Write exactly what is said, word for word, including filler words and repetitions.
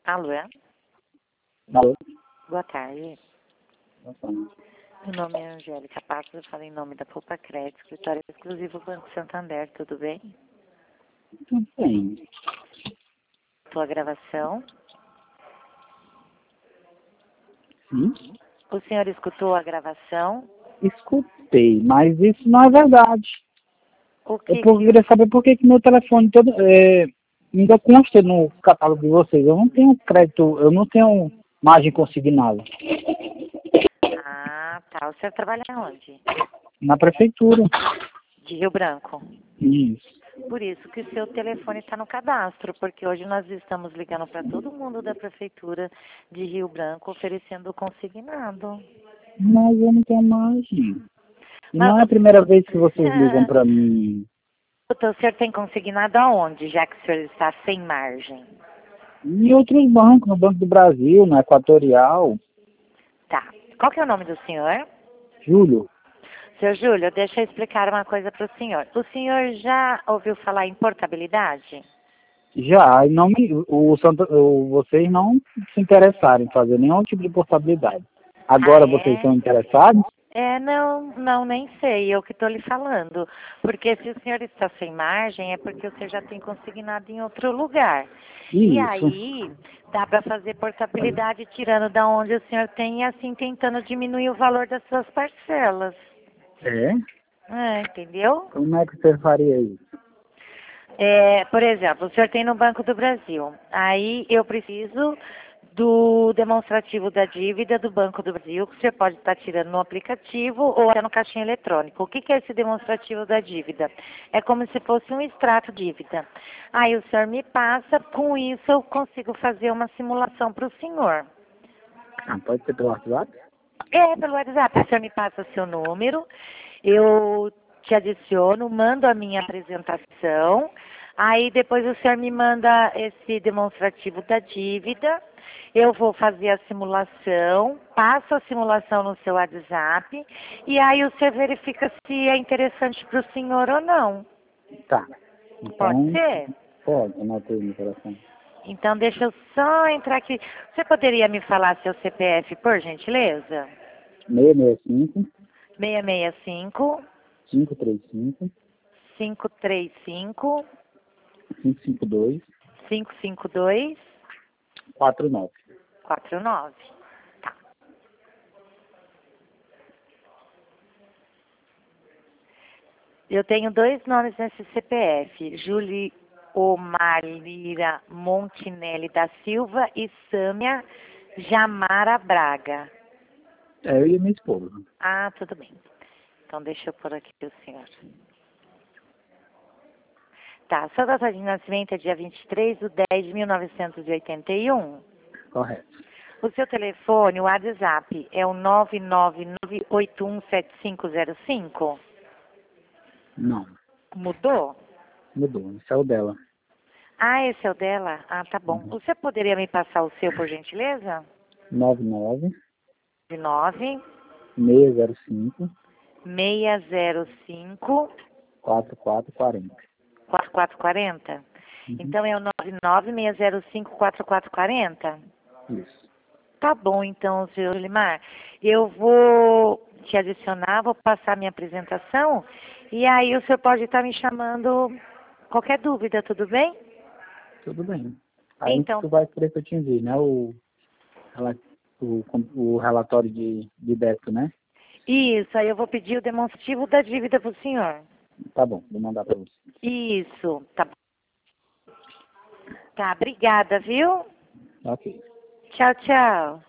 Alô? Alô? Boa tarde. Boa tarde. Meu nome é Angélica Passos, eu falo em nome da Poupa Crédito, escritório exclusivo Banco Santander, tudo bem? Tudo bem. Tua gravação. Sim? O senhor escutou a gravação? Escutei, mas isso não é verdade. O Eu que por- que... queria saber por que que meu telefone todo, é, ainda consta no catálogo de vocês. Eu não tenho crédito, eu não tenho margem consignada. Ah, tá. O senhor trabalha onde? Na prefeitura. De Rio Branco. Isso. Por isso que o seu telefone está no cadastro, porque hoje nós estamos ligando para todo mundo da prefeitura de Rio Branco oferecendo o consignado. Mas eu não tenho margem. E Mas não é a primeira vez que vocês ligam para mim. o senhor tem consignado aonde, já que o senhor está sem margem? Em outros bancos, no Banco do Brasil, na Equatorial. Tá. Qual que é o nome do senhor? Júlio, Senhor Júlio, deixa eu explicar uma coisa para o senhor. O senhor já ouviu falar em portabilidade? já, e não me, o, Santa, o, vocês não se interessaram em fazer nenhum tipo de portabilidade. Ah, Agora vocês é? estão interessados? É, não, não, nem sei, eu que estou lhe falando. Porque se o senhor está sem margem, é porque o senhor já tem consignado em outro lugar. E Isso. aí, dá para fazer portabilidade tirando da onde o senhor tem e assim tentando diminuir o valor das suas parcelas. É? É, entendeu? Como é que você faria isso? É, por exemplo, o senhor tem no Banco do Brasil. Aí eu preciso do demonstrativo da dívida do Banco do Brasil, que o senhor pode estar tirando no aplicativo ou até no caixinha eletrônico. O que que é esse demonstrativo da dívida? É como se fosse um extrato de dívida. Aí o senhor me passa, com isso eu consigo fazer uma simulação para o senhor. Ah, pode ser pelo WhatsApp? É, pelo WhatsApp. O senhor me passa o seu número, eu te adiciono, mando a minha apresentação, aí depois o senhor me manda esse demonstrativo da dívida, eu vou fazer a simulação, passo a simulação no seu WhatsApp, e aí o senhor verifica se é interessante para o senhor ou não. Tá. Pode Então, ser? pode, anotei no telefone. Então deixa eu só entrar aqui. Você poderia me falar seu C P F, por gentileza? seis seis cinco, seis seis cinco, cinco três cinco, cinco três cinco, cinco cinco dois, cinco cinco dois, quatro nove. quatro nove. Tá. Eu tenho dois nomes nesse C P F, Julie Omarlira Montinelli da Silva e Sâmia Jamara Braga. É, eu e minha esposa. Ah, tudo bem. Então deixa eu pôr aqui o senhor. Tá, sua data de nascimento é dia vinte e três de dez de mil novecentos e oitenta e um. Correto. O seu telefone, o WhatsApp, é o nove nove nove oito um sete cinco zero cinco? Não, Mudou? mudou. Esse é o dela. Ah, esse é o dela? Ah, tá bom. Uhum. Você poderia me passar o seu, por gentileza? nove nove De nove seis zero cinco, seis zero cinco quatro quatro quatro zero. quatro quatro quatro zero? Uhum. Então é o nove nove seis zero cinco quatro quatro quatro zero? Isso. Tá bom, então, senhor Limar. Eu vou te adicionar, vou passar minha apresentação e aí o senhor pode estar me chamando qualquer dúvida, tudo bem? Tudo bem. Aí Então, tu vai querer que eu te envie, né? O, rela- o, o relatório de, de débito, né? isso, aí eu vou pedir o demonstrativo da dívida para o senhor. Tá bom, vou mandar para você. Isso, tá bom. Tá, obrigada, viu? Ok. Tchau, tchau.